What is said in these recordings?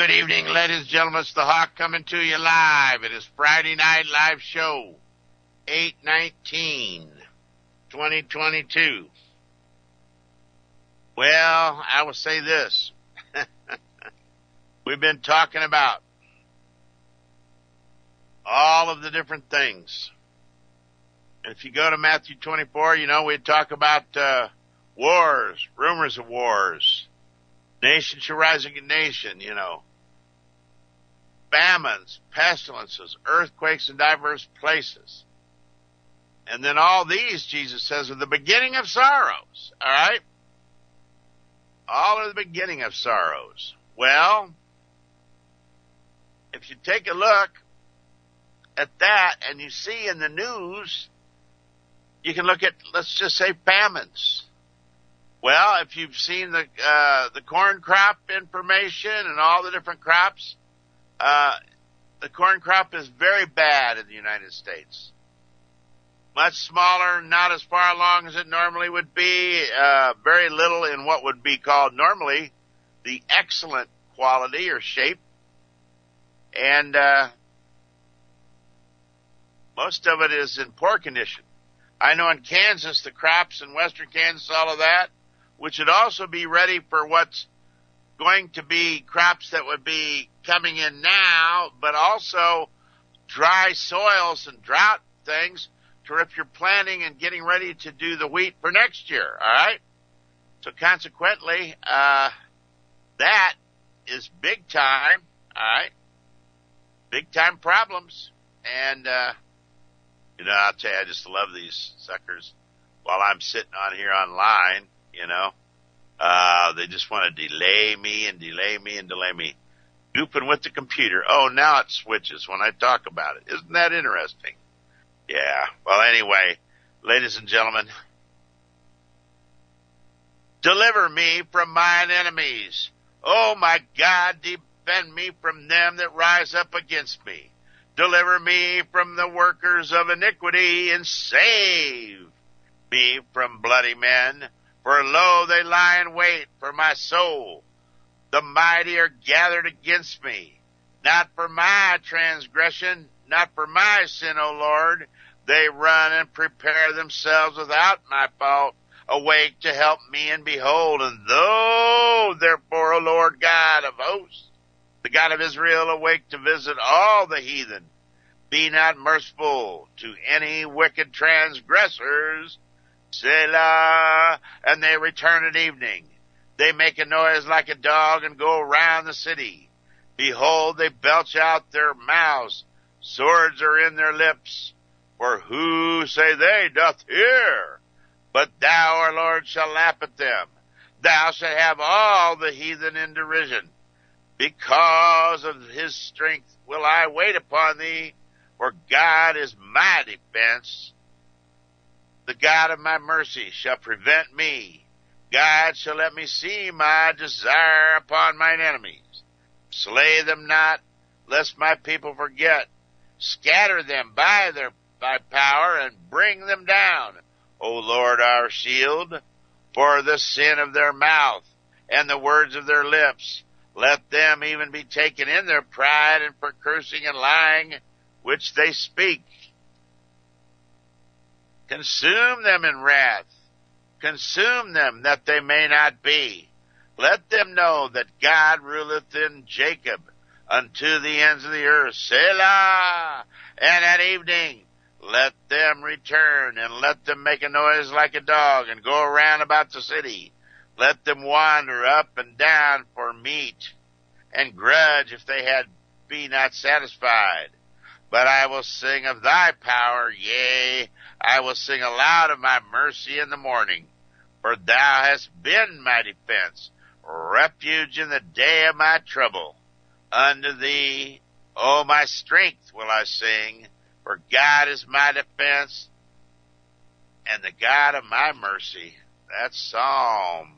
Good evening, ladies and gentlemen. It's the Hawk coming to you live. It is Friday Night Live Show, 8/19/2022. Well, I will say this. We've been talking about all of the different things. And if you go to Matthew 24, we talk about wars, rumors of wars. Nation shall rise against nation, famines, pestilences, earthquakes in diverse places. And then all these, Jesus says, are the beginning of sorrows. All right? All are the beginning of sorrows. Well, if you take a look at that and you see in the news, you can look at, let's just say, famines. Well, if you've seen the corn crop information and all the different crops, the corn crop is very bad in the United States. Much smaller, not as far along as it normally would be, very little in what would be called normally the excellent quality or shape. And most of it is in poor condition. I know in Kansas, the crops in western Kansas, all of that, which would also be ready for what's going to be crops that would be coming in now, but also dry soils and drought things to if you're planting and getting ready to do the wheat for next year, all right? So consequently, that is big time, all right? Big time problems. And, I'll tell you, I just love these suckers while I'm sitting on here online. They just want to delay me. Goofing with the computer. Oh, now it switches when I talk about it. Isn't that interesting? Yeah. Well, anyway, ladies and gentlemen, deliver me from mine enemies. Oh, my God, defend me from them that rise up against me. Deliver me from the workers of iniquity and save me from bloody men. For lo, they lie in wait for my soul. The mighty are gathered against me. Not for my transgression, not for my sin, O Lord. They run and prepare themselves without my fault. Awake to help me, and behold, and though, therefore, O Lord God of hosts, the God of Israel, awake to visit all the heathen. Be not merciful to any wicked transgressors. Selah, and they return at evening. They make a noise like a dog and go around the city. Behold, they belch out their mouths. Swords are in their lips. For who, say they, doth hear? But thou, our Lord, shalt laugh at them. Thou shalt have all the heathen in derision. Because of his strength will I wait upon thee, for God is my defense. The God of my mercy shall prevent me. God shall let me see my desire upon mine enemies. Slay them not, lest my people forget. Scatter them by thy power, and bring them down, O Lord our shield. For the sin of their mouth, and the words of their lips, let them even be taken in their pride, and for cursing and lying, which they speak. Consume them in wrath. Consume them, that they may not be. Let them know that God ruleth in Jacob unto the ends of the earth. Selah! And at evening let them return, and let them make a noise like a dog, and go around about the city. Let them wander up and down for meat, and grudge if they be not satisfied. But I will sing of thy power, yea, I will sing aloud of my mercy in the morning. For thou hast been my defense, refuge in the day of my trouble. Unto thee, O my strength, will I sing, for God is my defense, and the God of my mercy. That's Psalm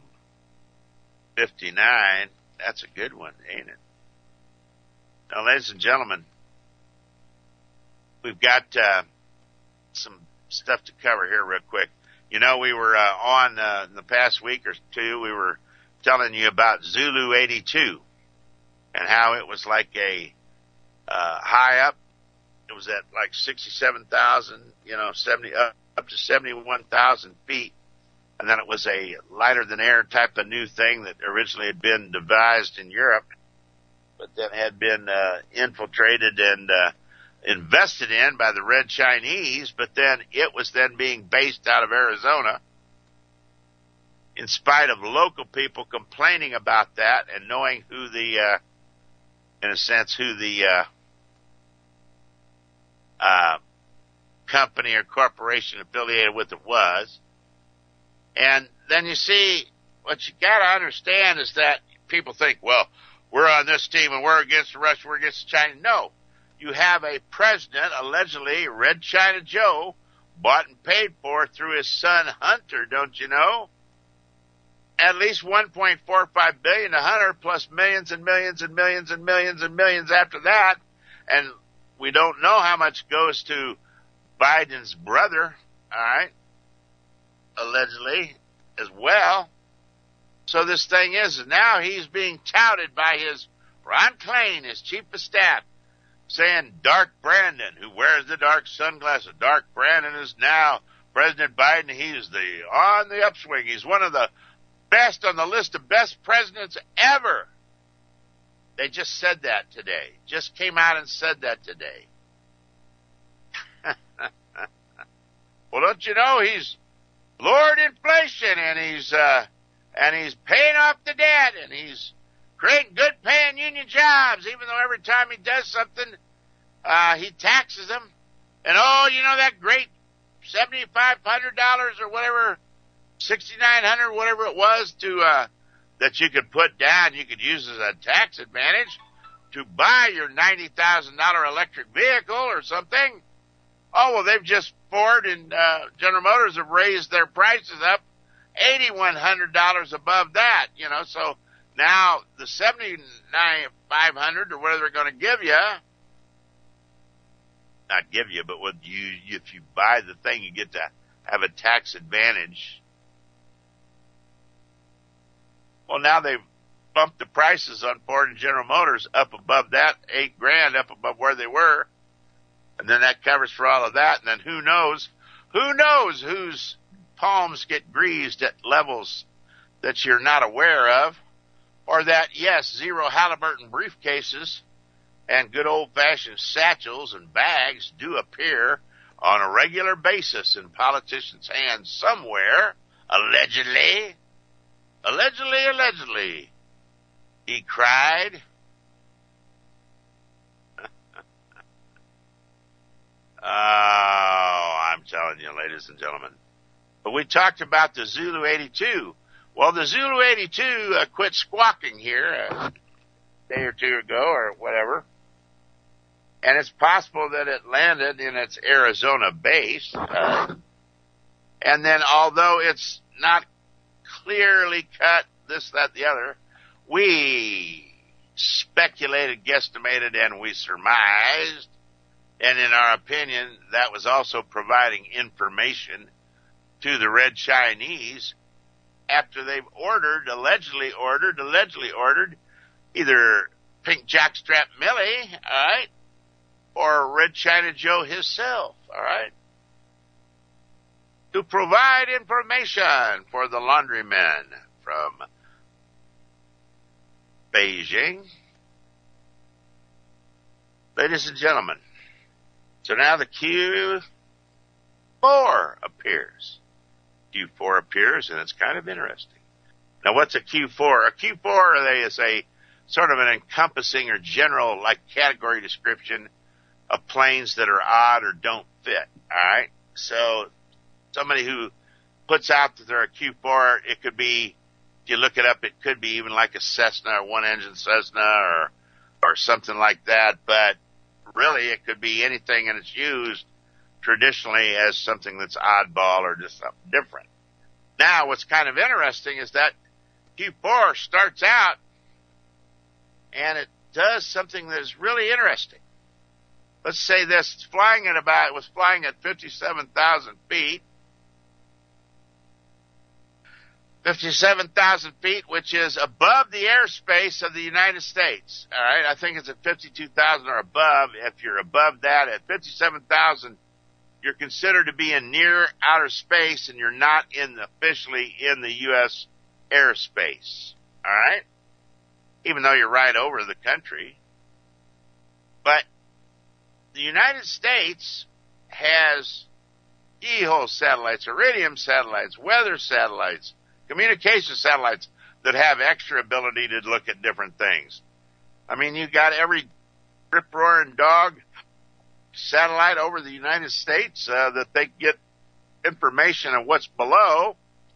59. That's a good one, ain't it? Now, ladies and gentlemen, we've got some stuff to cover here real quick. We were on in the past week or two, we were telling you about Zulu 82. and how it was like a high up. It was at like 67,000, 70 up to 71,000 feet. And then it was a lighter than air type of new thing that originally had been devised in Europe, but then had been infiltrated and invested in by the Red Chinese. But then it was then being based out of Arizona, in spite of local people complaining about that and knowing who the, in a sense, who the company or corporation affiliated with it was. And then you see, what you got to understand is that people think, well, we're on this team and we're against the Russia, we're against China. No, you have a president, allegedly Red China Joe, bought and paid for through his son Hunter, don't you know? At least $1.45 billion to Hunter, plus millions and millions and millions and millions and millions after that. And we don't know how much goes to Biden's brother, all right, allegedly, as well. So this thing is, now he's being touted by his Ron Klain, his chief of staff, saying Dark Brandon, who wears the dark sunglasses. Dark Brandon is now President Biden. He's on the upswing. He's one of the best on the list of best presidents ever. They just said that today. Just came out and said that today. Well, don't you know he's lowered inflation, and he's paying off the debt, and he's creating good paying union jobs, even though every time he does something, he taxes them. And that great $7,500 or whatever, $6,900, whatever it was, that you could put down, you could use as a tax advantage to buy your $90,000 electric vehicle or something. Oh, well, they've just, Ford and General Motors have raised their prices up $8,100 above that, so now the $7,900 or whatever they're going to give you, not give you, but if you buy the thing, you get to have a tax advantage. Well, now they've bumped the prices on Ford and General Motors up above that, $8,000 up above where they were. And then that covers for all of that. And then who knows whose palms get greased at levels that you're not aware of, or that, yes, Zero Halliburton briefcases and good old-fashioned satchels and bags do appear on a regular basis in politicians' hands somewhere, allegedly. Allegedly, he cried. Oh, I'm telling you, ladies and gentlemen. But we talked about the Zulu 82. Well, the Zulu 82 quit squawking here a day or two ago or whatever. And it's possible that it landed in its Arizona base. And then, although it's not clearly cut, this, that, the other, we speculated, guesstimated, and we surmised. And in our opinion, that was also providing information to the Red Chinese after they've allegedly ordered either Pink Jockstrap Millie, all right, or Red China Joe himself, all right, to provide information for the laundrymen from Beijing. Ladies and gentlemen, so now the Q4 appears. Q4 appears, and it's kind of interesting. Now, what's a Q4? A Q4 is a sort of an encompassing or general, like, category description of planes that are odd or don't fit, all right? So somebody who puts out that they're a Q4, it could be, if you look it up, it could be even like a Cessna or one-engine Cessna or something like that, but really, it could be anything, and it's used traditionally as something that's oddball or just something different. Now, what's kind of interesting is that Q4 starts out, and it does something that is really interesting. Let's say this, it was flying at 57,000 feet. 57,000 feet, which is above the airspace of the United States. All right, I think it's at 52,000 or above. If you're above that at 57,000, you're considered to be in near outer space, and you're not officially in the U.S. airspace. All right, even though you're right over the country. But the United States has keyhole satellites, iridium satellites, weather satellites, communication satellites that have extra ability to look at different things. I mean, you got every rip-roaring dog satellite over the United States that they get information on what's below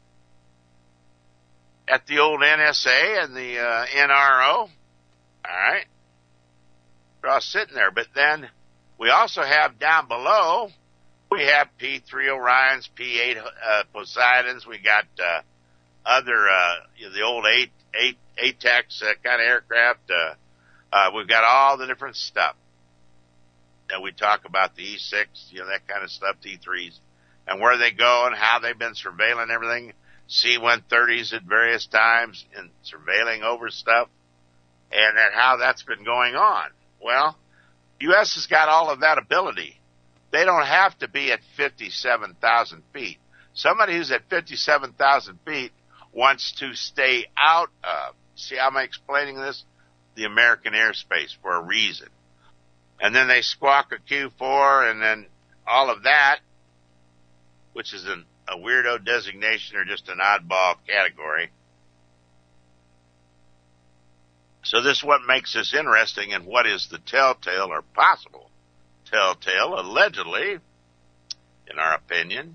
at the old NSA and the NRO. All right. They're all sitting there. But then we also have down below, we have P3 Orions, P8 Poseidons. We got other, the old ATEX kind of aircraft. We've got all the different stuff that we talk about, the E6, that kind of stuff, T3s, and where they go and how they've been surveilling everything, C-130s at various times and surveilling over stuff, and how that's been going on. Well, U.S. has got all of that ability. They don't have to be at 57,000 feet. Somebody who's at 57,000 feet wants to stay out of, see how I'm explaining this? The American airspace for a reason. And then they squawk a Q4 and then all of that, which is a weirdo designation or just an oddball category. So this is what makes this interesting, and what is the telltale or possible telltale, allegedly, in our opinion.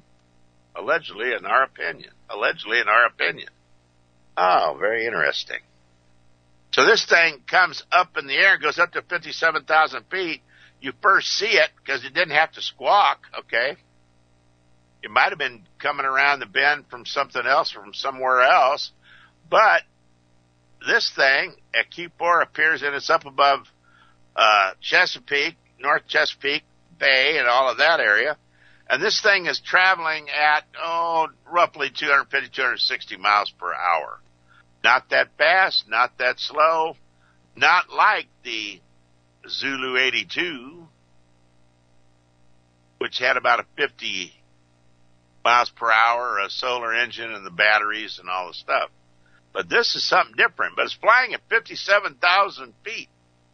Oh, very interesting. So this thing comes up in the air, goes up to 57,000 feet. You first see it because it didn't have to squawk, okay? It might have been coming around the bend from something else or from somewhere else, but this thing at Q4 appears, and it's up above Chesapeake, North Chesapeake Bay and all of that area. And this thing is traveling at, roughly 250, 260 miles per hour. Not that fast, not that slow, not like the Zulu 82, which had about a 50 miles per hour, a solar engine and the batteries and all the stuff. But this is something different, but it's flying at 57,000 feet.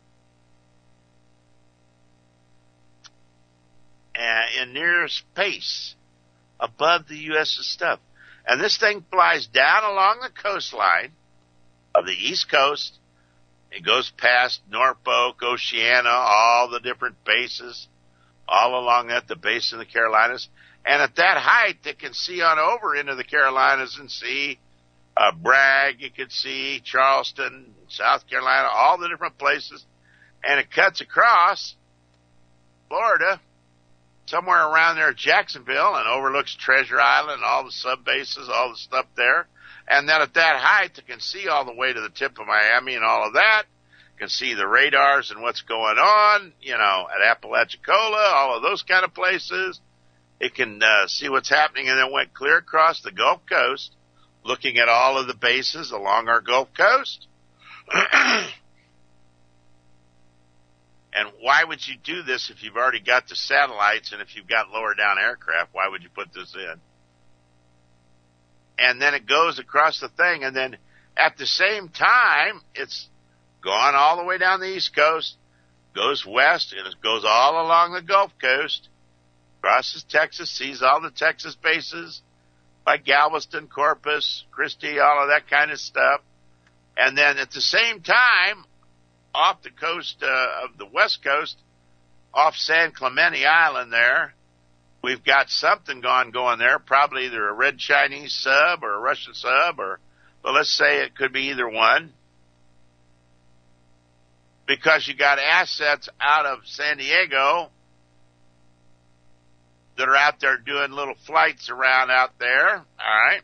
In near space, above the U.S.'s stuff. And this thing flies down along the coastline of the East Coast. It goes past Norfolk, Oceana, all the different bases, all along at the base of the Carolinas. And at that height, it can see on over into the Carolinas and see Bragg, you can see Charleston, South Carolina, all the different places. And it cuts across Florida, somewhere around there at Jacksonville, and overlooks Treasure Island, all the sub bases, all the stuff there. And then at that height, it can see all the way to the tip of Miami and all of that. It can see the radars and what's going on, at Apalachicola, all of those kind of places. It can see what's happening, and then went clear across the Gulf Coast, looking at all of the bases along our Gulf Coast. And why would you do this if you've already got the satellites and if you've got lower down aircraft? Why would you put this in? And then it goes across the thing, and then at the same time, it's gone all the way down the East Coast, goes west, and it goes all along the Gulf Coast, crosses Texas, sees all the Texas bases, like Galveston, Corpus, Christi, all of that kind of stuff. And then at the same time, off the coast of the West Coast, off San Clemente Island there, we've got something going there, probably either a red Chinese sub or a Russian sub, but let's say it could be either one. Because you got assets out of San Diego that are out there doing little flights around out there, all right?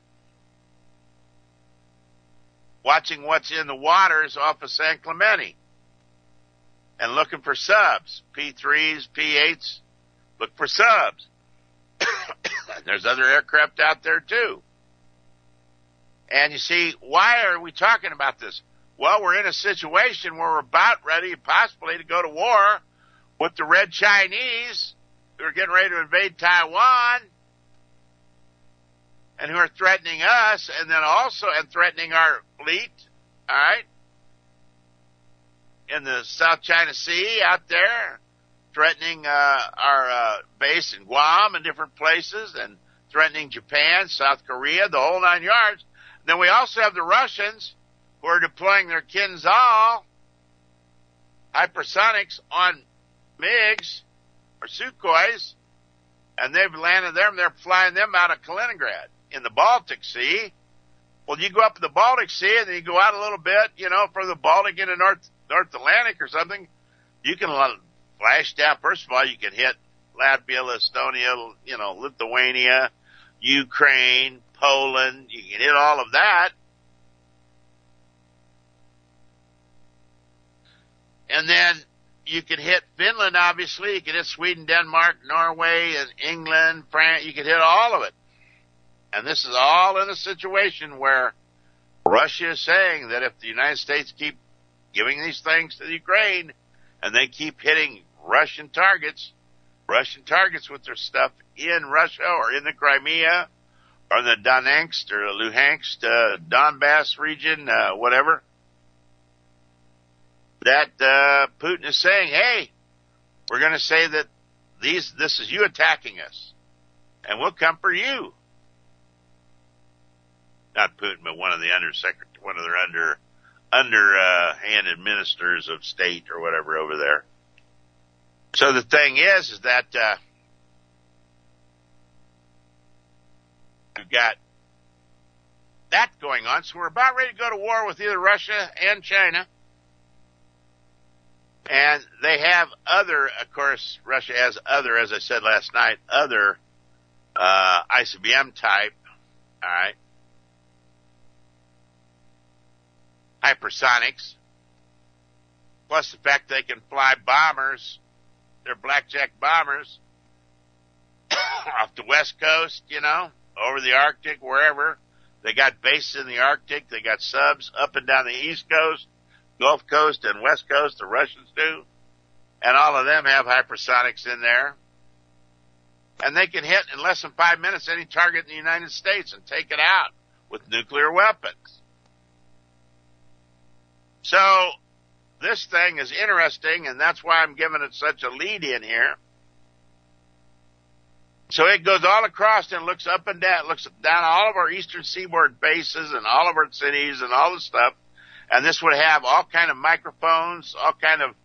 Watching what's in the waters off of San Clemente and looking for subs, P3s, P8s, look for subs. There's other aircraft out there too. And you see, why are we talking about this? Well, we're in a situation where we're about ready possibly to go to war with the Red Chinese, who are getting ready to invade Taiwan and who are threatening us, and then also threatening our fleet, all right, in the South China Sea out there, threatening our base in Guam and different places, and threatening Japan, South Korea, the whole 9 yards. Then we also have the Russians who are deploying their Kinzhal hypersonics on MiGs or Sukhois, and they've landed them. They're flying them out of Kaliningrad in the Baltic Sea. Well, you go up in the Baltic Sea and then you go out a little bit, from the Baltic into North Atlantic or something. You can flash down. First of all, you can hit Latvia, Estonia, Lithuania, Ukraine, Poland. You can hit all of that. And then you can hit Finland, obviously. You can hit Sweden, Denmark, Norway, and England, France. You can hit all of it. And this is all in a situation where Russia is saying that if the United States keep giving these things to the Ukraine and they keep hitting Russian targets with their stuff in Russia or in the Crimea or the Donetsk or Luhansk, Donbass region, whatever, that Putin is saying, hey, we're going to say that this is you attacking us, and we'll come for you. Not Putin, but one of their underhanded ministers of state or whatever over there. So the thing is that we've got that going on. So we're about ready to go to war with either Russia and China. And they have of course, Russia has as I said last night, other ICBM type, all right, hypersonics, plus the fact they can fly bombers, they're blackjack bombers, off the West Coast, over the Arctic, wherever. They got bases in the Arctic, they got subs up and down the East Coast, Gulf Coast, and West Coast, the Russians do, and all of them have hypersonics in there. And they can hit in less than 5 minutes any target in the United States and take it out with nuclear weapons. So this thing is interesting, and that's why I'm giving it such a lead in here. So it goes all across and looks up and down, looks down all of our eastern seaboard bases and all of our cities and all the stuff. And this would have all kind of microphones, all kind of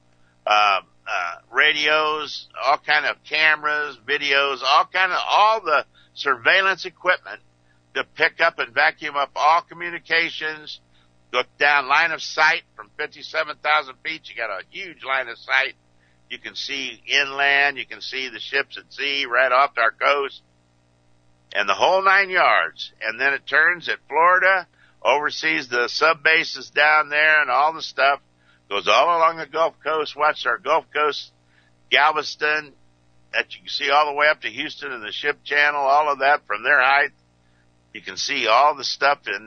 radios, all kind of cameras, videos, all the surveillance equipment to pick up and vacuum up all communications. Look down line of sight from 57,000 feet. You got a huge line of sight. You can see inland. You can see the ships at sea right off our coast and the whole 9 yards. And then it turns at Florida, oversees the sub bases down there and all the stuff. Goes all along the Gulf Coast. Watch our Gulf Coast, Galveston, that you can see all the way up to Houston and the ship channel, all of that from their height. You can see all the stuff in,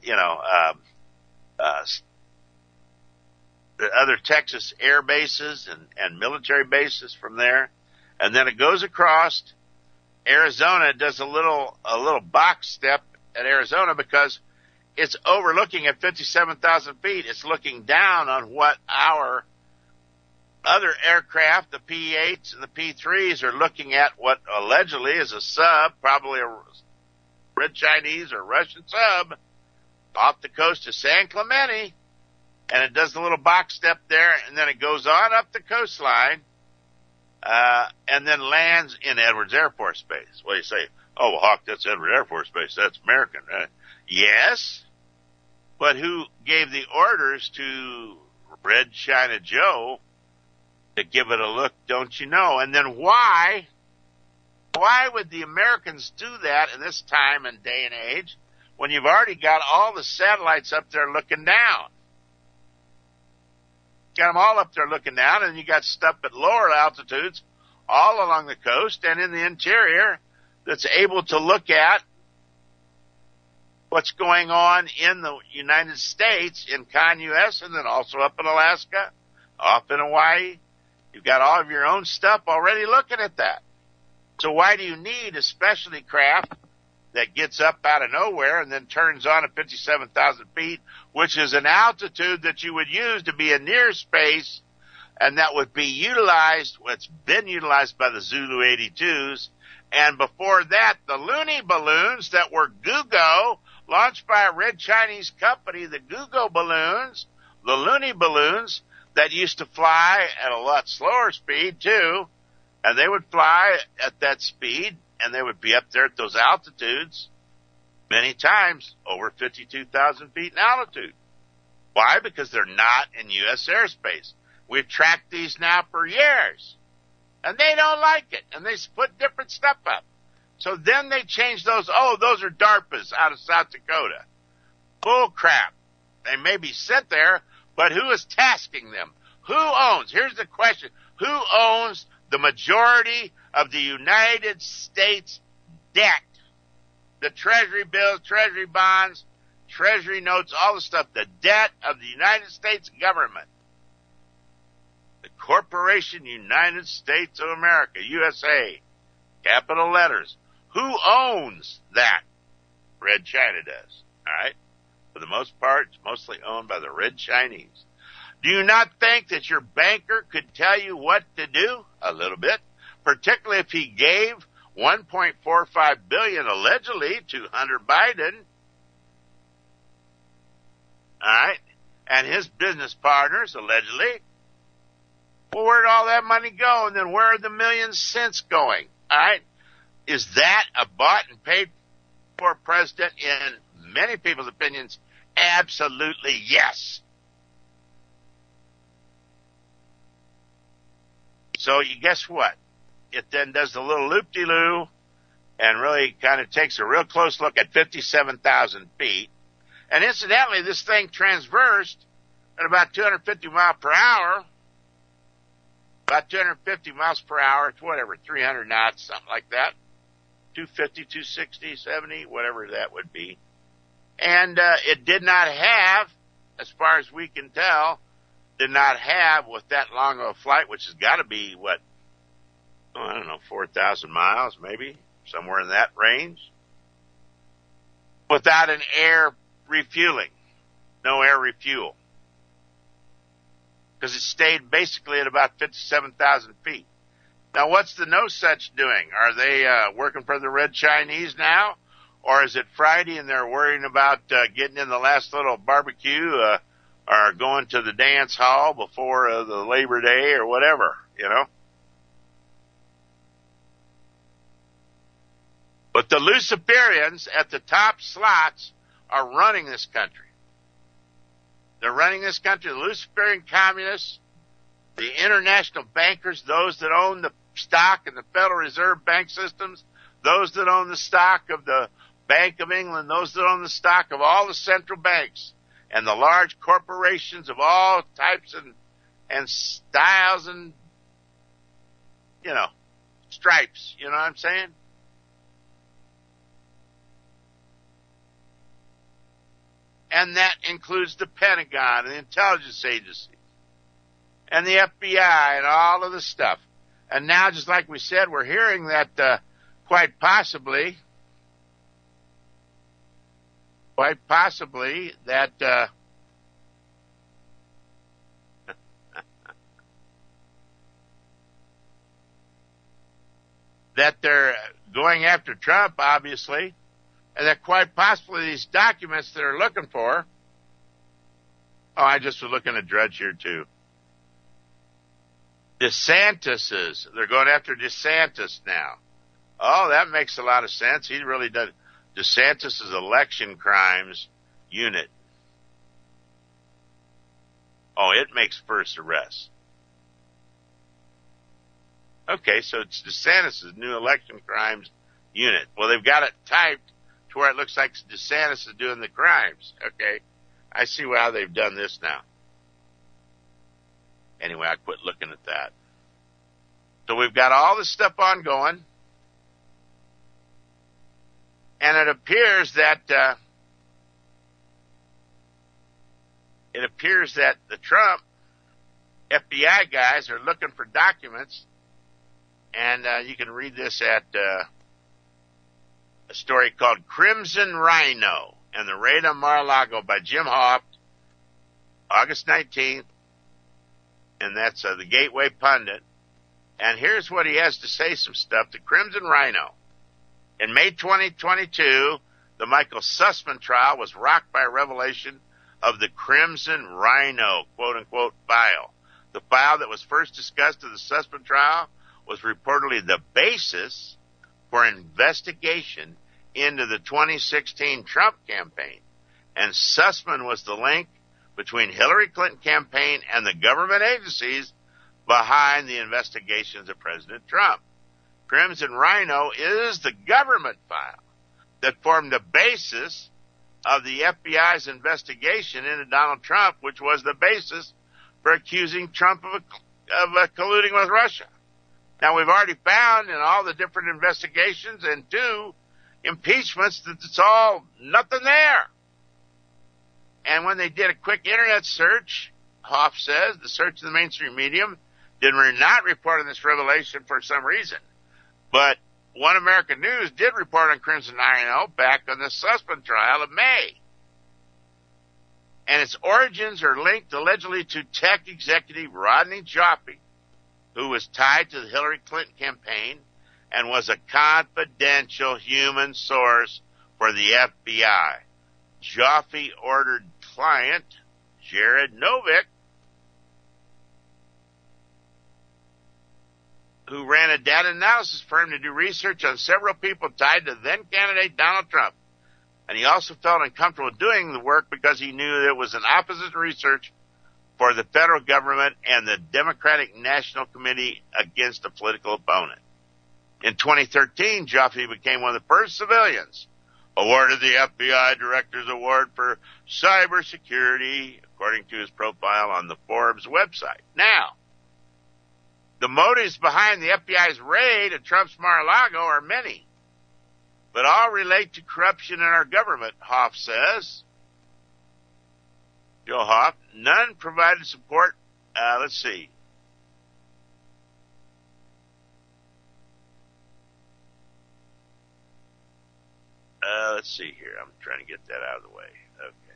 the other Texas air bases and military bases from there. And then it goes across Arizona. It does a little box step at Arizona because it's overlooking at 57,000 feet. It's looking down on what our other aircraft, the P-8s and the P-3s, are looking at, what allegedly is a sub, probably a Red Chinese or Russian sub, off the coast of San Clemente. And it does the little box step there, and then it goes on up the coastline, and then lands in Edwards Air Force Base. Well, you say, oh, well, Hawk, that's Edwards Air Force Base. That's American, right? Yes, but who gave the orders to Red China Joe to give it a look, don't you know? And then why would the Americans do that in this time and day and age when you've already got all the satellites up there looking down? Got them all up there looking down, and you got stuff at lower altitudes all along the coast and in the interior that's able to look at what's going on in the United States, in ConUS, and then also up in Alaska, up in Hawaii. You've got all of your own stuff already looking at that. So why do you need a specialty craft that gets up out of nowhere and then turns on at 57,000 feet, which is an altitude that you would use to be in near space, and that would be utilized, it's been utilized by the Zulu 82s, and before that, the Looney balloons that were GUGO, launched by a red Chinese company, the GUGO balloons, the Looney balloons, that used to fly at a lot slower speed, too, and they would fly at that speed, and they would be up there at those altitudes many times over 52,000 feet in altitude. Why? Because they're not in U.S. airspace. We've tracked these now for years, and they don't like it, and they put different stuff up. So then they change those. Oh, those are DARPAs out of South Dakota. Bull crap. They may be sent there, but who is tasking them? Who owns? Here's the question. Who owns the majority of the United States debt? The Treasury bills, Treasury bonds, Treasury notes, all the stuff. The debt of the United States government. The Corporation United States of America, USA, capital letters. Who owns that? Red China does. All right? For the most part, it's mostly owned by the red Chinese. Do you not think that your banker could tell you what to do? A little bit. Particularly if he gave $1.45 billion allegedly to Hunter Biden. All right? And his business partners, allegedly. Well, where'd all that money go? And then where are the million cents going? All right? Is that a bought and paid for president? In many people's opinions, absolutely yes. So you guess what? It then does the little loop-de-loo and really kind of takes a real close look at 57,000 feet. And incidentally, this thing transversed at about 250 miles per hour. About 250 miles per hour, it's whatever, 300 knots, something like that. 250, 260, 70, whatever that would be. And it did not have, as far as we can tell, did not have with that long of a flight, which has got to be, what, I don't know, 4,000 miles maybe, somewhere in that range, without an air refueling, no air refuel. Because it stayed basically at about 57,000 feet. Now, what's the No Such doing? Are they working for the red Chinese now? Or is it Friday and they're worrying about getting in the last little barbecue or going to the dance hall before the Labor Day or whatever, you know? But the Luciferians at the top slots are running this country. They're running this country. The Luciferian communists, the international bankers, those that own the stock in the Federal Reserve Bank systems, those that own the stock of the Bank of England, those that own the stock of all the central banks, and the large corporations of all types and styles and, you know, stripes. You know what I'm saying? And that includes the Pentagon and the intelligence agencies and the FBI and all of the stuff. And now, just like we said, we're hearing that quite possibly that that they're going after Trump, obviously, and that quite possibly these documents that they're looking for. Oh, I just was looking at Drudge here too. DeSantis's. They're going after DeSantis now. Oh, that makes a lot of sense. He really does. DeSantis's election crimes unit. Oh, it makes first arrest. Okay, so it's DeSantis's new election crimes unit. Well, they've got it typed to where it looks like DeSantis is doing the crimes. Okay, I see how they've done this now. Anyway, I quit looking at that. So we've got all this stuff ongoing. And it appears that it appears that the Trump FBI guys are looking for documents, and you can read this at a story called Crimson Rhino and the Raid on Mar-a-Lago by Jim Hoft, August 19th, and that's the Gateway Pundit. And here's what he has to say, some stuff. The Crimson Rhino. In May 2022, the Michael Sussman trial was rocked by a revelation of the Crimson Rhino, quote-unquote, file. The file that was first discussed in the Sussman trial was reportedly the basis for investigation into the 2016 Trump campaign. And Sussman was the link between Hillary Clinton campaign and the government agencies behind the investigations of President Trump. Crimson Rhino is the government file that formed the basis of the FBI's investigation into Donald Trump, which was the basis for accusing Trump of colluding with Russia. Now, we've already found in all the different investigations and 2 impeachments that it's all nothing there. And when they did a quick internet search, Hoff says, the search in the mainstream medium did not report on this revelation for some reason. But One American News did report on Crimson Rhino back on the Sussman trial of May. And its origins are linked allegedly to tech executive Rodney Joffe, who was tied to the Hillary Clinton campaign and was a confidential human source for the FBI. Joffe ordered client Jared Novick, who ran a data analysis firm, to do research on several people tied to then-candidate Donald Trump. And he also felt uncomfortable doing the work because he knew that it was an opposite research for the federal government and the Democratic National Committee against a political opponent. In 2013, Joffe became one of the first civilians awarded the FBI Director's Award for Cybersecurity, according to his profile on the Forbes website. Now, the motives behind the FBI's raid at Trump's Mar-a-Lago are many, but all relate to corruption in our government, Hoff says. Joe Hoff, none provided support. Let's see. Let's see here. I'm trying to get that out of the way. Okay.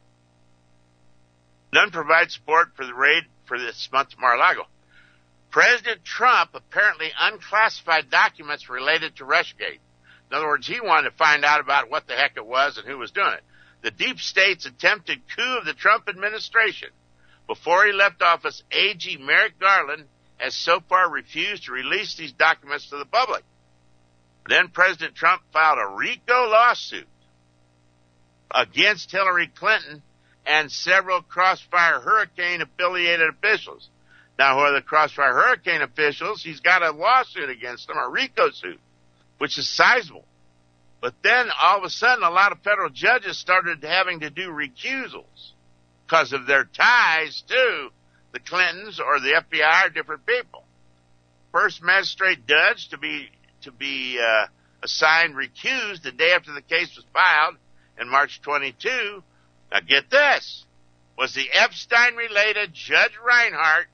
None provide support for the raid for this month's Mar-a-Lago. President Trump apparently unclassified documents related to Russiagate. In other words, he wanted to find out about what the heck it was and who was doing it. The deep state's attempted coup of the Trump administration. Before he left office, AG Merrick Garland has so far refused to release these documents to the public. Then President Trump filed a RICO lawsuit against Hillary Clinton and several Crossfire Hurricane affiliated officials. Now, who are the Crossfire Hurricane officials? He's got a lawsuit against them, a RICO suit, which is sizable. But then all of a sudden, a lot of federal judges started having to do recusals because of their ties to the Clintons or the FBI or different people. First magistrate judge to be assigned recused the day after the case was filed in March 22. Now get this, was the Epstein-related Judge Reinhardt,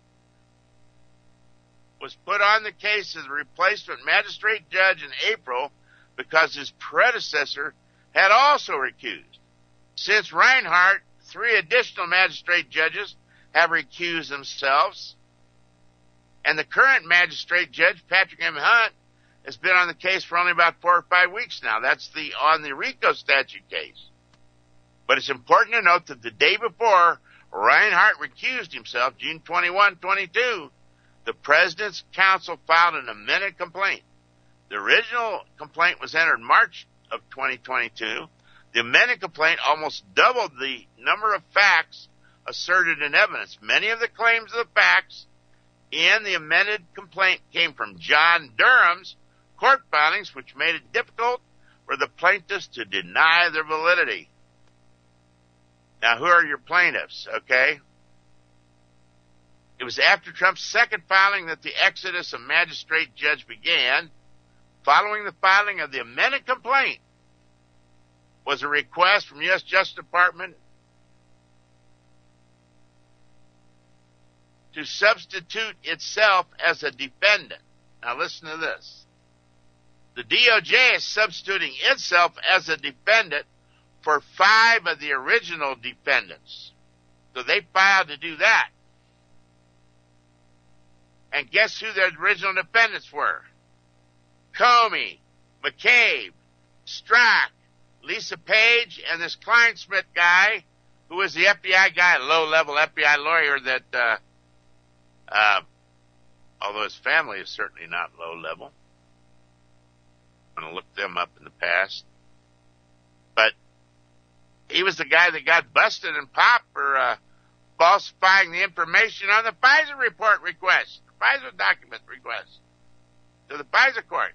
was put on the case as a replacement magistrate judge in April because his predecessor had also recused. Since Reinhardt, 3 additional magistrate judges have recused themselves, and the current magistrate judge, Patrick M. Hunt, has been on the case for only about 4 or 5 weeks now. That's on the RICO statute case. But it's important to note that the day before Reinhardt recused himself, June 21, 22, the President's counsel filed an amended complaint. The original complaint was entered in March of 2022. The amended complaint almost doubled the number of facts asserted in evidence. Many of the claims of the facts in the amended complaint came from John Durham's court filings, which made it difficult for the plaintiffs to deny their validity. Now, who are your plaintiffs, okay? It was after Trump's second filing that the exodus of magistrate judge began. Following the filing of the amended complaint was a request from U.S. Justice Department to substitute itself as a defendant. Now listen to this. The DOJ is substituting itself as a defendant for 5 of the original defendants. So they filed to do that. And guess who the original defendants were? Comey, McCabe, Strzok, Lisa Page, and this Kleinsmith guy, who was the FBI guy, a low-level FBI lawyer that, although his family is certainly not low-level. I'm going to look them up in the past. But he was the guy that got busted and popped for falsifying the information on the FISA report request, the FISA document request to the FISA court.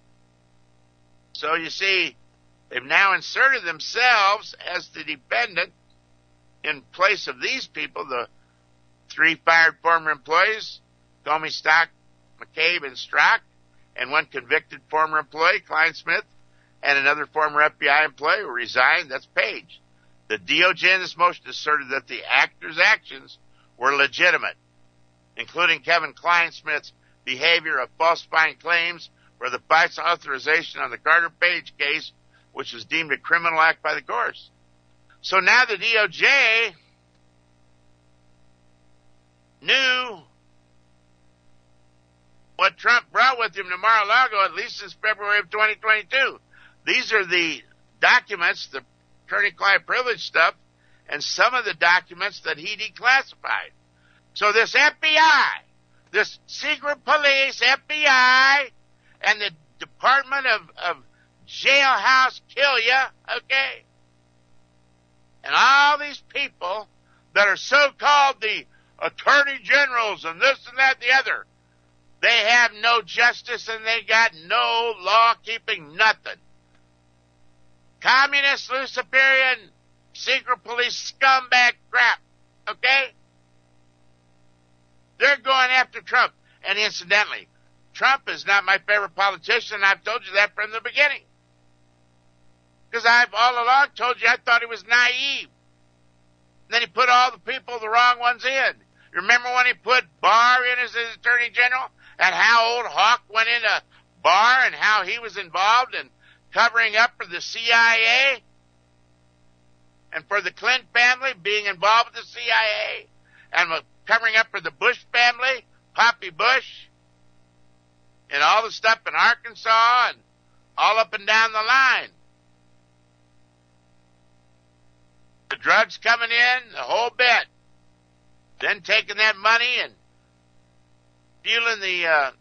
So you see, they've now inserted themselves as the defendant in place of these people, the 3 fired former employees, Comey, Stock, McCabe, and Strzok, and 1 convicted former employee, Kleinsmith, and another former FBI employee who resigned, that's Page. The DOJ in this motion asserted that the actors' actions were legitimate, including Kevin Kleinsmith's behavior of falsifying claims for the FISA authorization on the Carter Page case, which was deemed a criminal act by the courts. So now the DOJ knew what Trump brought with him to Mar-a-Lago, at least since February of 2022. These are the documents, the attorney-client privilege stuff, and some of the documents that he declassified. So this FBI, this secret police, FBI, and the Department of Jailhouse Kill Ya, okay? And all these people that are so-called the attorney generals and this and that and the other, they have no justice and they got no law-keeping nothing. Communist, Luciferian, secret police scumbag crap, okay? They're going after Trump. And incidentally, Trump is not my favorite politician, and I've told you that from the beginning. Because I've all along told you I thought he was naive. And then he put all the people, the wrong ones in. Remember when he put Barr in as his attorney general? And how old Hawk went into Barr and how he was involved in covering up for the CIA? And for the Clinton family being involved with the CIA? And covering up for the Bush family, Poppy Bush? And all the stuff in Arkansas and all up and down the line. The drugs coming in, the whole bit. Then taking that money and fueling the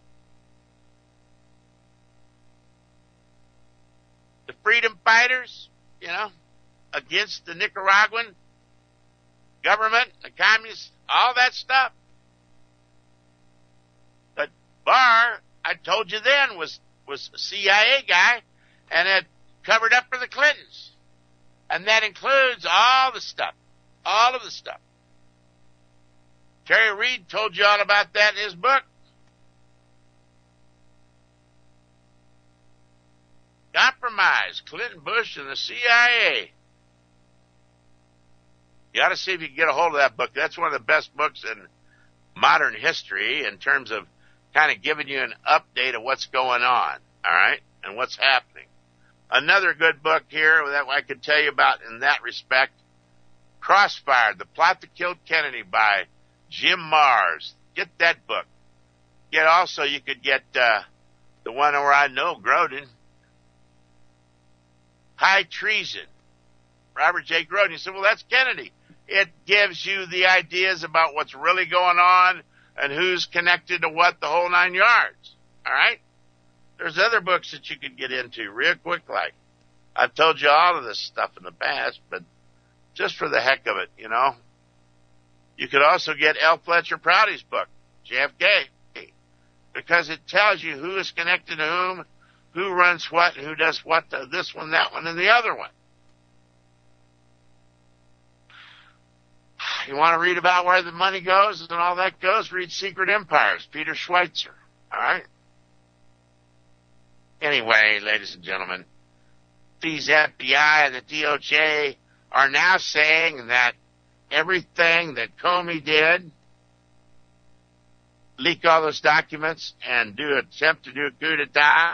freedom fighters, you know, against the Nicaraguan government, the communists, all that stuff. But Barr, I told you then, was a CIA guy and had covered up for the Clintons. And that includes all the stuff, all of the stuff. Terry Reid told you all about that in his book. Compromise, Clinton, Bush, and the CIA. You ought to see if you can get a hold of that book. That's one of the best books in modern history in terms of kind of giving you an update of what's going on, all right, and what's happening. Another good book here that I could tell you about in that respect, Crossfire, The Plot That Killed Kennedy by Jim Marrs. Get that book. You could get the one where I know Grodin, High Treason, Robert J. Grodin. You said, well, that's Kennedy. It gives you the ideas about what's really going on and who's connected to what, the whole 9 yards. All right? There's other books that you could get into real quick like. I've told you all of this stuff in the past, but just for the heck of it, you know. You could also get L. Fletcher Prouty's book, JFK, because it tells you who is connected to whom, who runs what, who does what, this one, that one, and the other one. You want to read about where the money goes and all that goes? Read Secret Empires, Peter Schweitzer. All right? Anyway, ladies and gentlemen, these FBI and the DOJ are now saying that everything that Comey did leak all those documents and attempt to do a coup d'etat.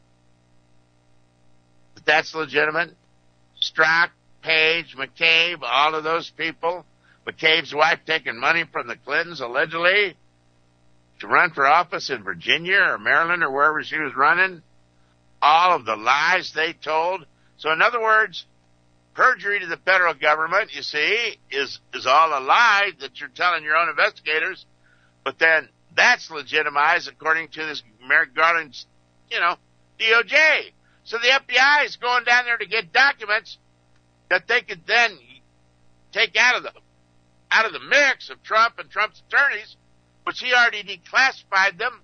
That's legitimate. Strzok, Page, McCabe, all of those people. McCabe's wife taking money from the Clintons, allegedly, to run for office in Virginia or Maryland or wherever she was running. All of the lies they told. So in other words, perjury to the federal government, you see, is all a lie that you're telling your own investigators. But then that's legitimized according to this Merrick Garland's, DOJ. So the FBI is going down there to get documents that they could then take out of the mix of Trump and Trump's attorneys, which he already declassified them.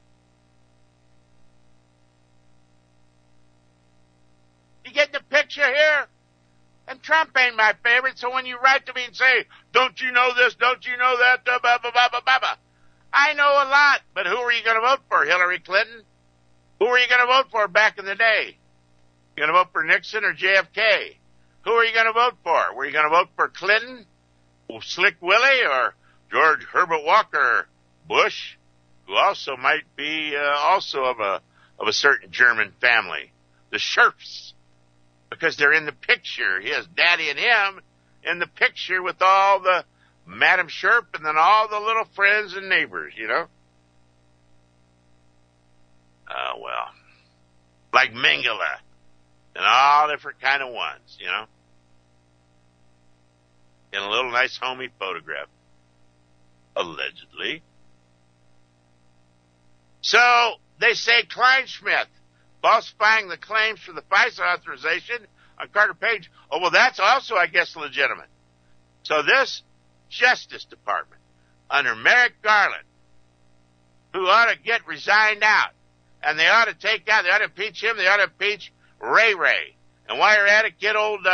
You get the picture here? And Trump ain't my favorite, so when you write to me and say, don't you know this, don't you know that, blah, blah, blah, blah, blah, blah. I know a lot, but who are you going to vote for, Hillary Clinton? Who were you going to vote for back in the day? You going to vote for Nixon or JFK? Who are you going to vote for? Were you going to vote for Clinton, Slick Willie, or George Herbert Walker Bush, who also might be also of a certain German family, the Scherfs, because they're in the picture. He has Daddy and him in the picture with all the Madam Scherf and then all the little friends and neighbors, well, like Mengele and all different kind of ones, in a little nice homey photograph, allegedly. So they say Kleinschmidt falsifying the claims for the FISA authorization on Carter Page. Oh, well, that's also, I guess, legitimate. So this Justice Department under Merrick Garland, who ought to get resigned out, and they ought to impeach him, they ought to impeach Ray Ray. And while you're at it, get old,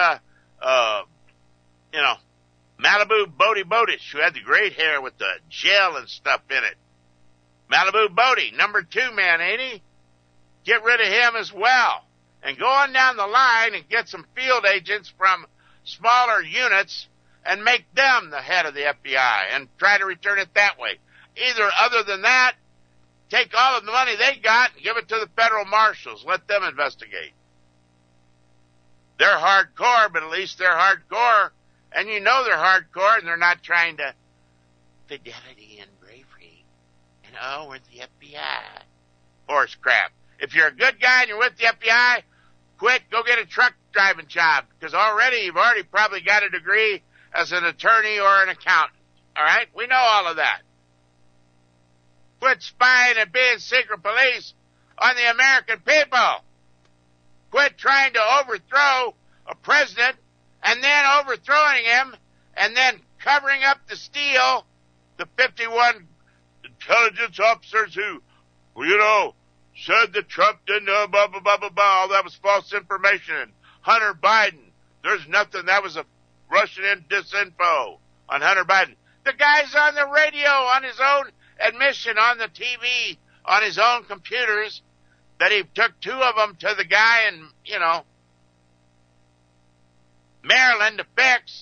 Malibu Bodie Bodish, who had the great hair with the gel and stuff in it. Malibu Bodie, number 2 man, ain't he? Get rid of him as well. And go on down the line and get some field agents from smaller units and make them the head of the FBI and try to return it that way. Either other than that, take all of the money they got and give it to the federal marshals. Let them investigate. They're hardcore, but at least they're hardcore. And they're hardcore and they're not trying to fidelity and bravery. And, we're the FBI. Horse crap. If you're a good guy and you're with the FBI, quick, go get a truck driving job. Because you've already probably got a degree as an attorney or an accountant. All right? We know all of that. Quit spying and being secret police on the American people. Quit trying to overthrow a president and then overthrowing him and then covering up the steal, the 51 intelligence officers who, said that Trump didn't know, blah, blah, blah, blah, blah. All that was false information. And Hunter Biden, there's nothing. That was a Russian disinfo on Hunter Biden. The guy's on the radio, on his own admission, on the TV, on his own computers, that he took 2 of them to the guy in, Maryland to fix.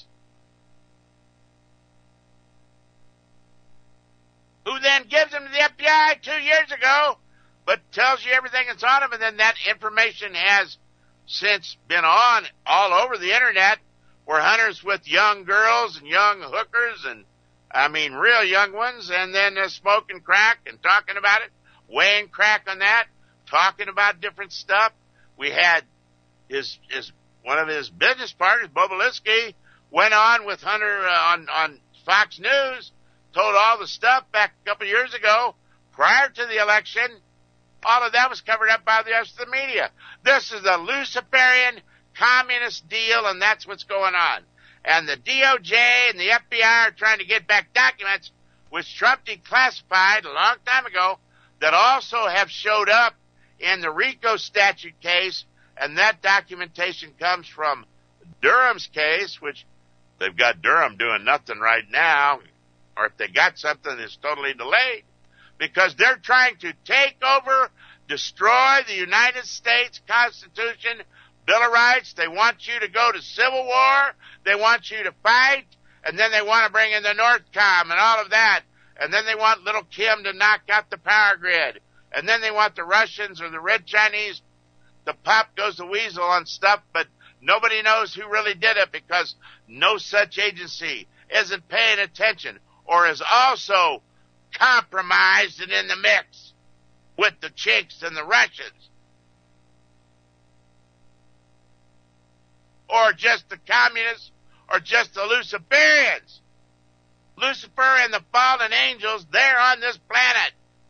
Who then gives them to the FBI 2 years ago, but tells you everything that's on him, and then that information has since been on all over the internet, where Hunter's with young girls and young hookers, and real young ones, and then they're smoking crack and talking about it, weighing crack on that, talking about different stuff. We had one of his business partners, Bobulinski, went on with Hunter on Fox News, told all the stuff back a couple of years ago, prior to the election. All of that was covered up by the rest of the media. This is a Luciferian communist deal, and that's what's going on. And the DOJ and the FBI are trying to get back documents which Trump declassified a long time ago that also have showed up in the RICO statute case, and that documentation comes from Durham's case, which they've got Durham doing nothing right now, or if they got something, it's totally delayed, because they're trying to take over, destroy the United States Constitution, Bill of Rights. They want you to go to civil war. They want you to fight, and then they want to bring in the NORTHCOM and all of that. and then they want little Kim to knock out the power grid, and then they want the Russians or the Red Chinese to pop goes the weasel on stuff, but nobody knows who really did it because no such agency isn't paying attention or is also compromised and in the mix with the Chinks and the Russians. Or just the communists or just the Luciferians. Lucifer and the fallen angels, they're on this planet.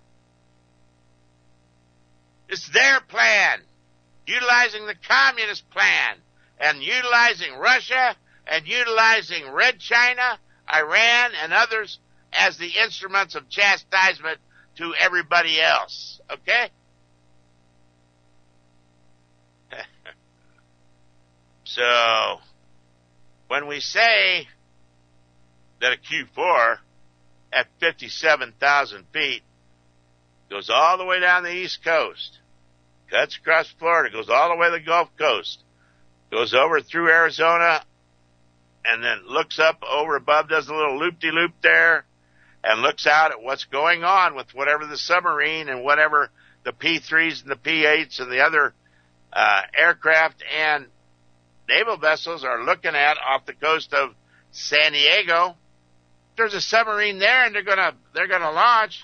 It's their plan, utilizing the communist plan and utilizing Russia and utilizing Red China, Iran, and others as the instruments of chastisement to everybody else. Okay? So, when we say that a Q4 at 57,000 feet goes all the way down the East Coast, cuts across Florida, goes all the way to the Gulf Coast, goes over through Arizona, and then looks up over above, does a little loop-de-loop there, and looks out at what's going on with whatever the submarine and whatever the P-3s and the P-8s and the other aircraft and naval vessels are looking at off the coast of San Diego. There's a submarine there, and they're gonna launch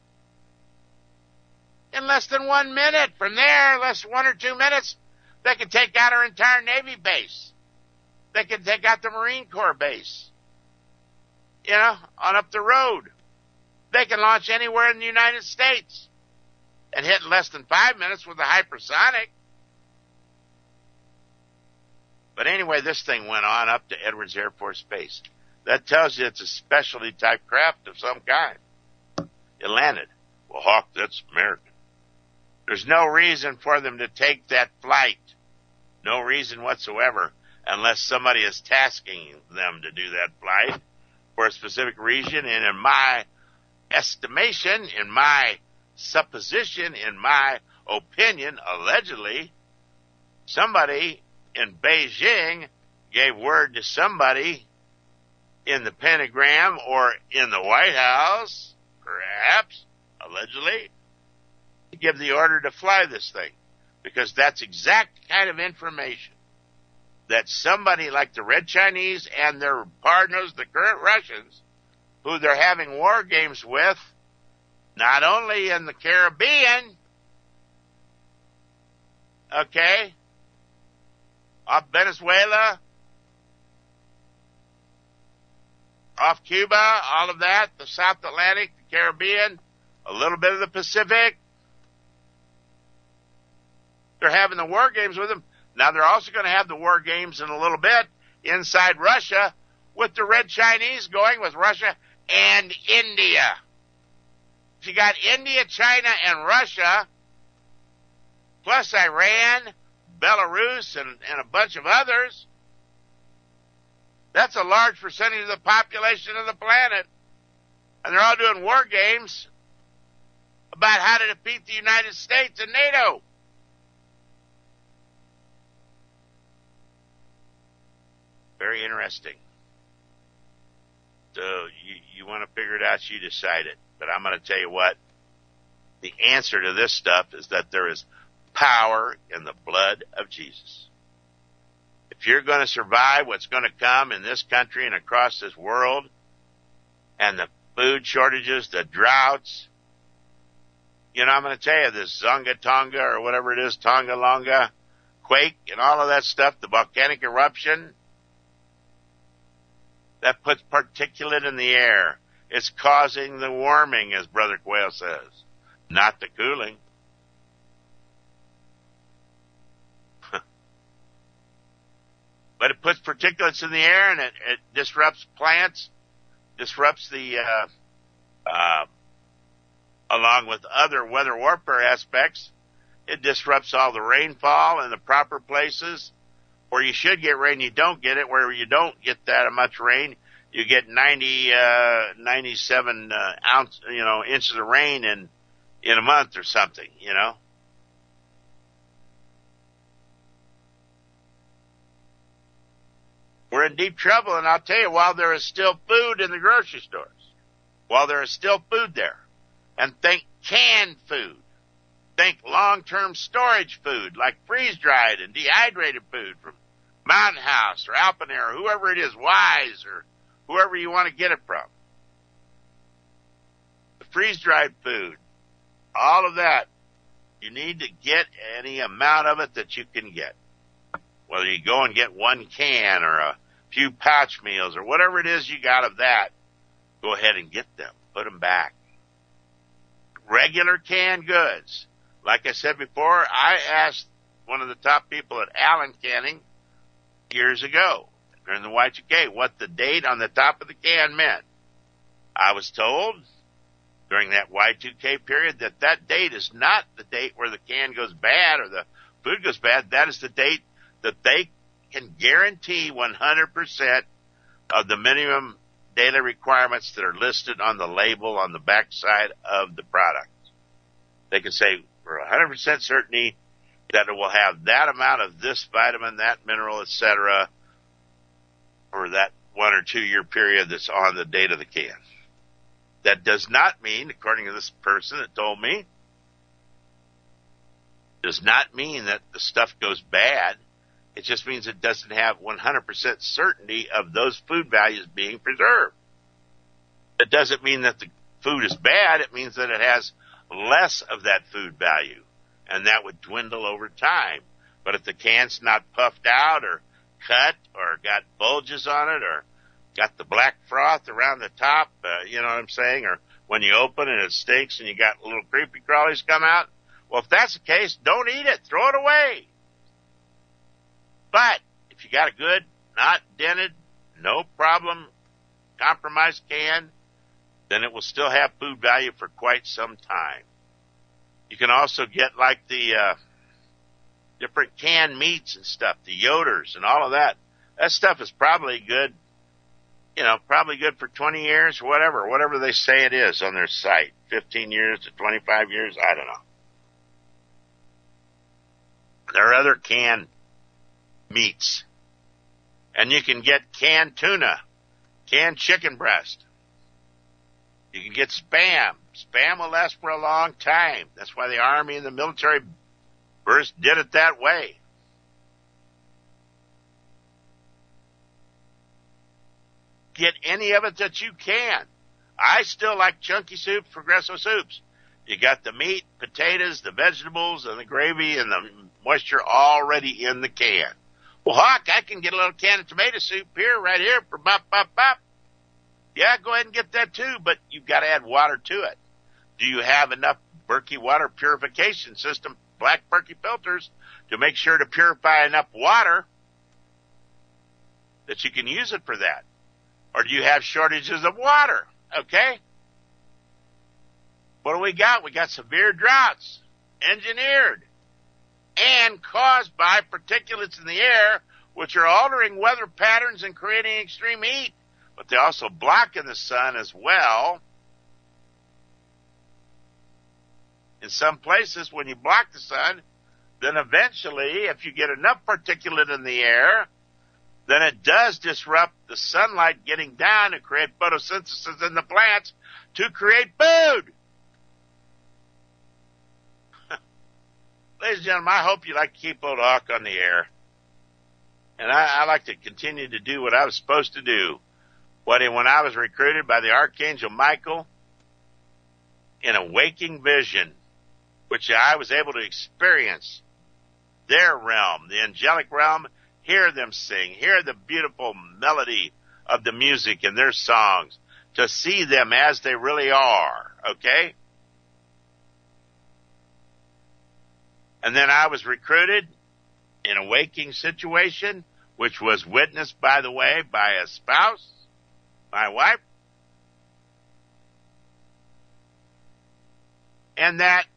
in less than 1 minute. From there, less than 1 or 2 minutes, they can take out our entire Navy base. They can take out the Marine Corps base. On up the road. They can launch anywhere in the United States and hit in less than 5 minutes with a hypersonic. But anyway, this thing went on up to Edwards Air Force Base. That tells you it's a specialty type craft of some kind. It landed. Well, Hawk, that's American. There's no reason for them to take that flight. No reason whatsoever, unless somebody is tasking them to do that flight for a specific reason. And in my estimation, in my supposition, in my opinion, allegedly, somebody in Beijing gave word to somebody in the Pentagram or in the White House, perhaps, allegedly, to give the order to fly this thing. Because that's exact kind of information that somebody like the Red Chinese and their partners, the current Russians, who they're having war games with, not only in the Caribbean, okay, off Venezuela, off Cuba, all of that, the South Atlantic, the Caribbean, a little bit of the Pacific. They're having the war games with them. Now they're also going to have the war games in a little bit inside Russia with the Red Chinese going with Russia and India. So you got India, China, and Russia, plus Iran, Belarus, and a bunch of others. That's a large percentage of the population of the planet. And they're all doing war games about how to defeat the United States and NATO. Very interesting. So you want to figure it out, you decide it. But I'm going to tell you what, the answer to this stuff is that there is power in the blood of Jesus. If you're going to survive what's going to come in this country and across this world, and the food shortages, the droughts, I'm going to tell you, this Zonga Tonga or whatever it is, Tonga Longa, quake and all of that stuff, the volcanic eruption, that puts particulate in the air. It's causing the warming, as Brother Quayle says, not the cooling. But it puts particulates in the air, and it disrupts plants, disrupts the, along with other weather warfare aspects, it disrupts all the rainfall in the proper places. Where you should get rain, you don't get it. Where you don't get that much rain, you get 97 inches of rain in a month or something, We're in deep trouble, and I'll tell you, while there is still food in the grocery stores, while there is still food there. And think canned food. Think long-term storage food like freeze-dried and dehydrated food from Mountain House or Alpenair or whoever it is, Wise or whoever you want to get it from. The freeze-dried food, all of that, you need to get any amount of it that you can get. Whether you go and get one can or a few pouch meals or whatever it is you got of that, go ahead and get them. Put them back. Regular canned goods. Like I said before, I asked one of the top people at Allen Canning years ago during the Y2K what the date on the top of the can meant. I was told during that Y2K period that date is not the date where the can goes bad or the food goes bad. That is the date that they can guarantee 100% of the minimum daily requirements that are listed on the label on the backside of the product. They can say for 100% certainty that it will have that amount of this vitamin, that mineral, etc., for that 1 or 2 year period that's on the date of the can. That does not mean, according to this person that told me, does not mean that the stuff goes bad. It just means it doesn't have 100% certainty of those food values being preserved. It doesn't mean that the food is bad. It means that it has less of that food value, and that would dwindle over time. But if the can's not puffed out or cut or got bulges on it or got the black froth around the top, you know what I'm saying, or when you open it, it stinks and you got little creepy crawlies come out, well, if that's the case, don't eat it. Throw it away. But if you got a good, not dented, no problem, compromised can, then it will still have food value for quite some time. You can also get like the different canned meats and stuff, the Yoders and all of that. That stuff is probably good, probably good for 20 years or whatever they say it is on their site, 15 years to 25 years, I don't know. There are other canned meats. And you can get canned tuna, canned chicken breast. You can get Spam. Spam will last for a long time. That's why the Army and the military first did it that way. Get any of it that you can. I still like chunky soups, Progresso soups. You got the meat, potatoes, the vegetables, and the gravy and the moisture already in the can. Well, Hawk, I can get a little can of tomato soup here, right here, for bop, bop, bop. Yeah, go ahead and get that too, but you've got to add water to it. Do you have enough Berkey water purification system, black Berkey filters, to make sure to purify enough water that you can use it for that? Or do you have shortages of water? Okay? What do we got? We got severe droughts, engineered, and caused by particulates in the air, which are altering weather patterns and creating extreme heat. But they also block in the sun as well. In some places, when you block the sun, then eventually, if you get enough particulate in the air, then it does disrupt the sunlight getting down and create photosynthesis in the plants to create food. Ladies and gentlemen, I hope you like to keep Old Hawk on the air. And I like to continue to do what I was supposed to do. When I was recruited by the Archangel Michael in a waking vision, which I was able to experience their realm, the angelic realm, hear them sing, hear the beautiful melody of the music in their songs, to see them as they really are, okay? And then I was recruited in a waking situation, which was witnessed, by the way, by a spouse, my wife, and that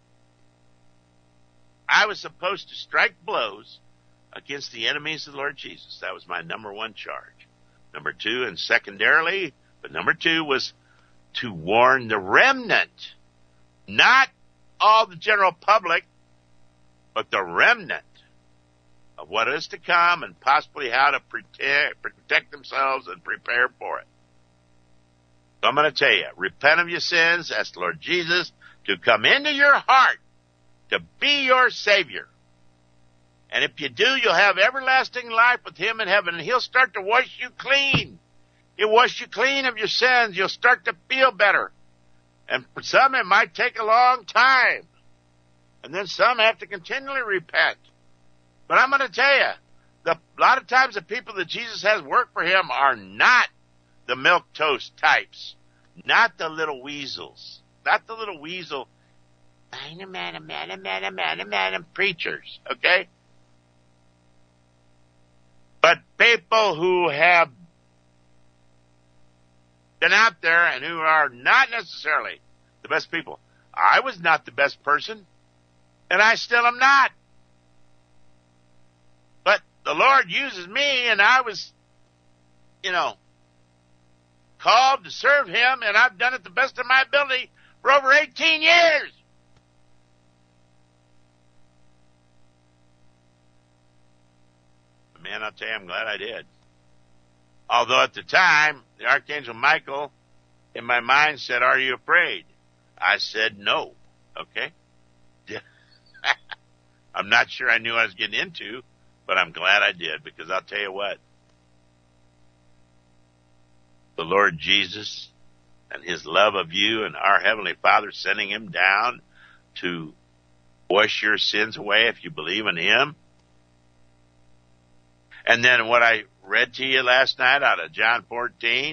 I was supposed to strike blows against the enemies of the Lord Jesus. That was my number one charge. Number two, and secondarily, but number two was to warn the remnant, not all the general public, but the remnant of what is to come and possibly how to protect themselves and prepare for it. So I'm going to tell you, repent of your sins, ask the Lord Jesus to come into your heart, to be your Savior. And if you do, you'll have everlasting life with Him in heaven, and He'll start to wash you clean. He'll wash you clean of your sins. You'll start to feel better. And for some, it might take a long time. And then some have to continually repent. But I'm going to tell you, a lot of times the people that Jesus has work for Him are not the milquetoast types, not the little weasels, not the little weasel preachers, okay? But people who have been out there and who are not necessarily the best people. I was not the best person, and I still am not. But the Lord uses me, and I was, called to serve Him, and I've done it the best of my ability for over 18 years. But man, I'll tell you, I'm glad I did. Although at the time, the Archangel Michael in my mind said, "Are you afraid?" I said no. Okay? I'm not sure I knew what I was getting into, but I'm glad I did, because I'll tell you what. The Lord Jesus and His love of you and our Heavenly Father sending Him down to wash your sins away if you believe in Him. And then what I read to you last night out of John 14,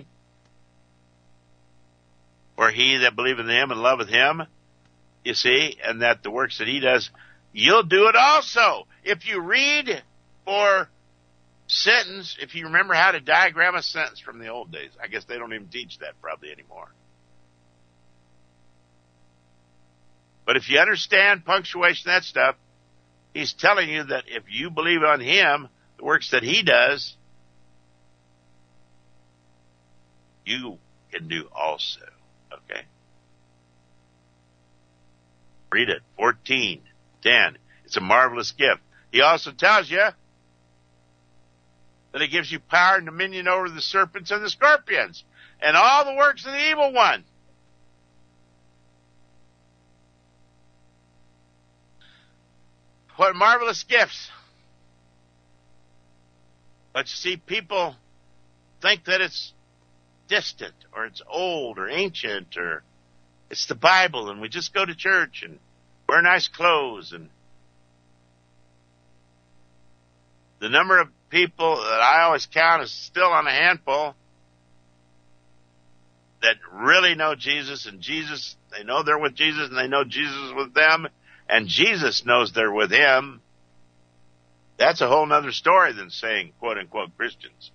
for he that believeth in Him and loveth Him, you see, and that the works that He does, you'll do it also. If you read for sentence, if you remember how to diagram a sentence from the old days. I guess they don't even teach that probably anymore. But if you understand punctuation, that stuff, He's telling you that if you believe on Him, the works that He does, you can do also. Okay? Read it. 14:10. It's a marvelous gift. He also tells you that He gives you power and dominion over the serpents and the scorpions and all the works of the evil one. What marvelous gifts. But you see, people think that it's distant or it's old or ancient or it's the Bible and we just go to church and wear nice clothes. And the number of people that I always count is still on a handful that really know Jesus, and Jesus, they know they're with Jesus, and they know Jesus is with them, and Jesus knows they're with Him. That's a whole other story than saying, quote unquote, Christians.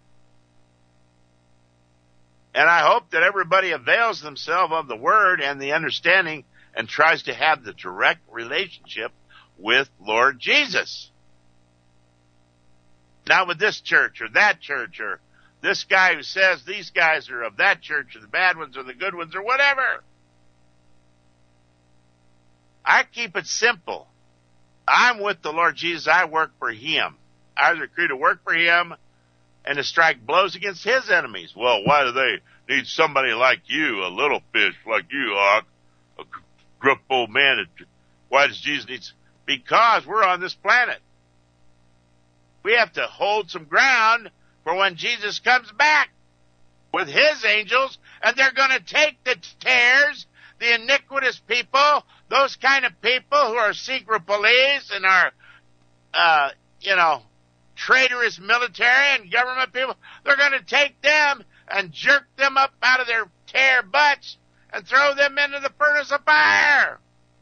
And I hope that everybody avails themselves of the Word and the understanding and tries to have the direct relationship with Lord Jesus. Not with this church or that church or this guy who says these guys are of that church or the bad ones or the good ones or whatever. I keep it simple. I'm with the Lord Jesus. I work for Him. I was recruited to work for Him and to strike blows against His enemies. Well, why do they need somebody like you, a little fish like you, Hawk, a gruff old man? Why does Jesus need? Because we're on this planet. We have to hold some ground for when Jesus comes back with His angels, and they're going to take the tares, the iniquitous people, those kind of people who are secret police and are, traitorous military and government people. They're going to take them and jerk them up out of their tare butts and throw them into the furnace of fire.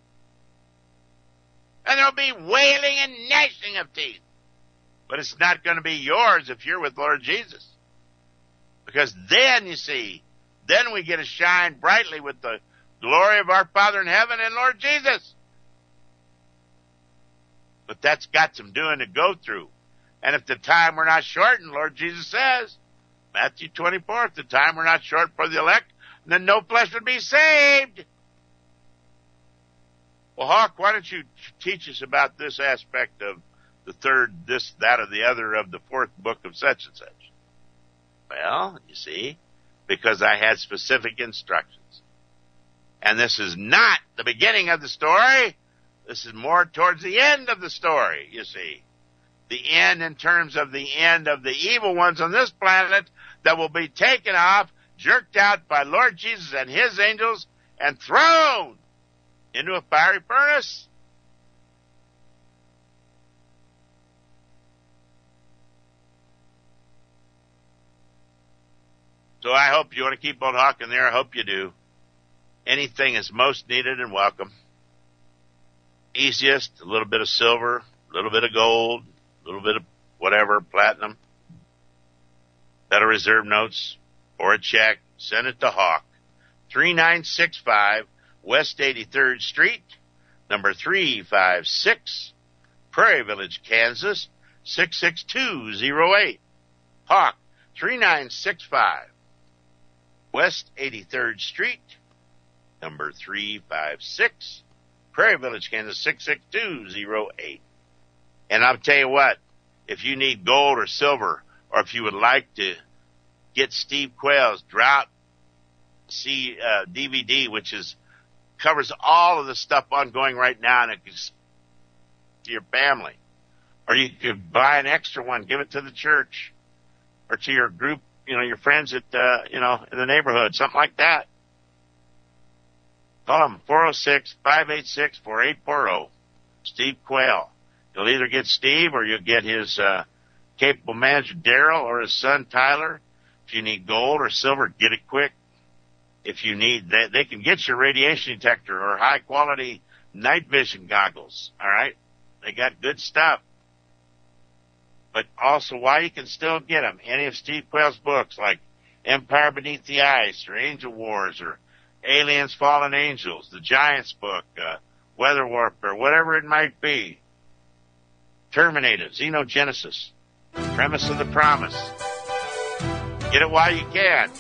And there'll be wailing and gnashing of teeth. But it's not going to be yours if you're with Lord Jesus. Because then, you see, then we get to shine brightly with the glory of our Father in heaven and Lord Jesus. But that's got some doing to go through. And if the time we're not shortened, Lord Jesus says, Matthew 24, if the time we're not short for the elect, then no flesh would be saved. Well, Hawk, why don't you teach us about this aspect of the third, this, that, or the other of the fourth book of such and such? Well, you see, because I had specific instructions. And this is not the beginning of the story. This is more towards the end of the story, you see. The end in terms of the end of the evil ones on this planet that will be taken off, jerked out by Lord Jesus and his angels, and thrown into a fiery furnace. So I hope you want to keep on hawking there. I hope you do. Anything is most needed and welcome. Easiest, a little bit of silver, a little bit of gold, a little bit of whatever, platinum, Federal Reserve notes, or a check. Send it to Hawk. 3965 West 83rd Street, number 356, Prairie Village, Kansas, 66208. Hawk, 3965 West 83rd Street, number 356, Prairie Village, Kansas, 66208. And I'll tell you what, if you need gold or silver, or if you would like to get Steve Quayle's Drought DVD, which covers all of the stuff ongoing right now, and it can to your family. Or you could buy an extra one, give it to the church, or to your group, your friends at, in the neighborhood, something like that. Call them 406-586-4840. Steve Quayle. You'll either get Steve or you'll get his capable manager, Daryl, or his son, Tyler. If you need gold or silver, get it quick. If you need, they can get your radiation detector or high-quality night vision goggles, all right? They got good stuff. But also, why you can still get them. Any of Steve Quayle's books, like Empire Beneath the Ice, or Angel Wars, or Aliens, Fallen Angels, the Giants book, Weather Warfare, whatever it might be. Terminator, Xenogenesis, Premise of the Promise. Get it while you can.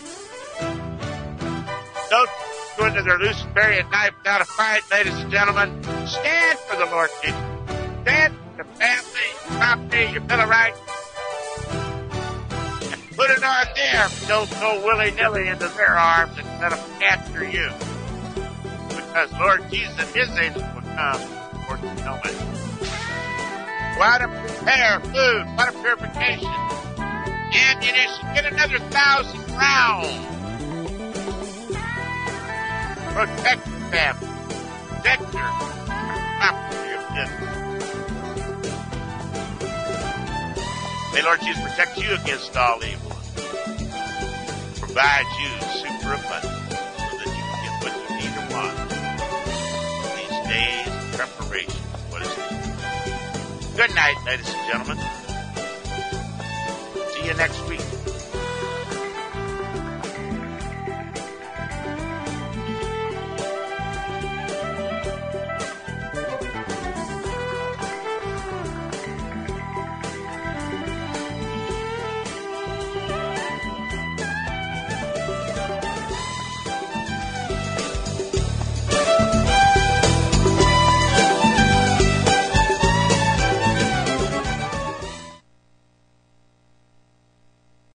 Don't go into their Luciferian knife without a fight, ladies and gentlemen. Stand for the Lord Jesus. Stand for the family, property, your Bill of Rights. And put it on them. Don't go willy-nilly into their arms and let them capture you. Because Lord Jesus and his angels will come for you know it. Go out and prepare food, water purification, ammunition. Get another 1,000 rounds. Protect your family. Protect your property, your business. May Lord Jesus protect you against all evil. Provide you super abundance so that you can get what you need and want. These days of preparation. What is it? Good night, ladies and gentlemen. See you next week.